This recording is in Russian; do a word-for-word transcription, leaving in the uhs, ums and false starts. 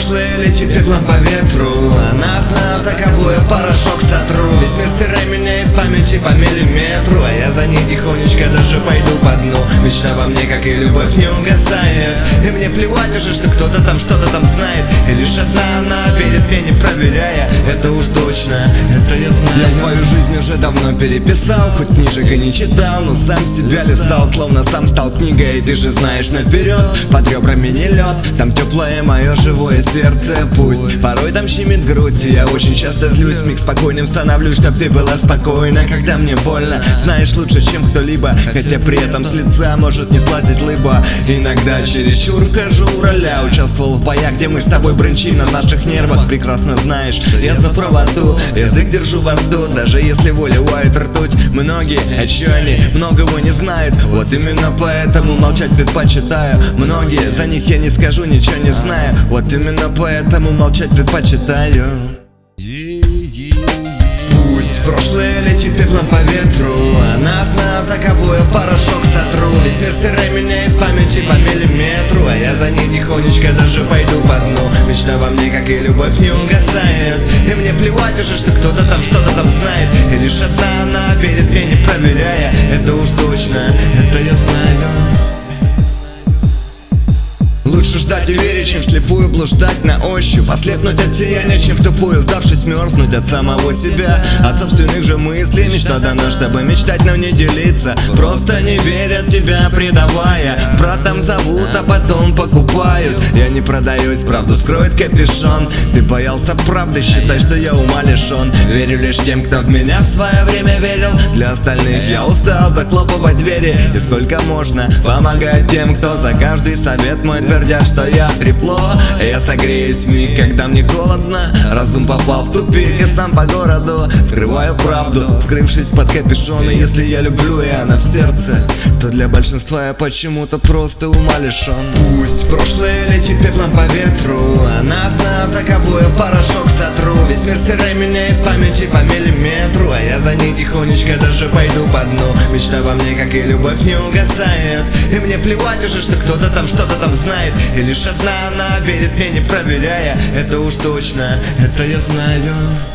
прошлое летит пеплом по ветру. Она одна, за кого я в порошок сотру. Весь мир стирай меня из памяти по миллиметру, а я за ней тихонечко даже пойду по дну. Мечта во мне, как и любовь, не угасает. И мне плевать уже, что кто-то там что-то там знает. И лишь одна она верит мне, не проверяя. Это уж точно, это я знаю. Я свою жизнь уже давно переписал, хоть книжек и не читал, но сам себя листал, словно сам стал книгой. И ты же знаешь наперед, под ребрами не лед, там теплое мое живое сердце. Пусть порой там щемит грусть, и я очень часто злюсь. Миг спокойным становлюсь, чтоб ты была спокойна, когда мне больно. Знаешь лучше, чем кто-либо, хотя при этом с лица может не слазить лыба. Иногда чересчур вхожу в роля, участвовал в боях, где мы с тобой брынчим на наших нервах. Прекрасно знаешь, я за правоту, язык держу во рту, даже если выливает ртуть. Многие, а чё они, многого не знают, вот именно поэтому молчать предпочитаю. Многие, за них я не скажу, ничего не знаю, вот именно поэтому молчать предпочитаю. Пусть прошлое летит пеплом по ветру. Она одна, за кого я в порошок сотру. Весь мир стирай меня из памяти по миллиметру, а я за ней тихонечко даже пойду по дну. Мечта во мне, как и любовь, не угасает. И мне плевать уже, что кто-то там что-то там знает. И лишь одна она верит мне, не проверяя. Это уж точно, это я знаю. Лучше ждать и верить, чем вслепую блуждать на ощупь, ослепнуть от сияния, чем в тупую сдавшись мерзнуть от самого себя, от собственных же мыслей. Мечта дана, чтобы мечтать, но не делиться. Просто не верят тебя, предавая. Братом зовут, а потом покупают. Я не продаюсь, правду скроет капюшон. Ты боялся правды, считай, что я ума лишен. Верю лишь тем, кто в меня в свое время верил. Для остальных я устал захлопывать двери. И сколько можно помогать тем, кто за каждый совет мой твердят, что я трепло. Я согреюсь в миг, когда мне холодно. Разум попал в тупик, и сам по городу скрываю правду, скрывшись под капюшон. И если я люблю, и она в сердце, то для большинства я почему-то просто ума лишен. Пусть прошлое летит пеплом по ветру. Она одна, за кого я в порошок сотру. Весь мир стирай меня из памяти по миллиметру, а я за ней тихонечко даже пойду по дну. Мечта во мне, как и любовь, не угасает. И мне плевать уже, что кто-то там что-то там знает. И лишь одна она верит мне, не проверяя. Это уж точно, это я знаю.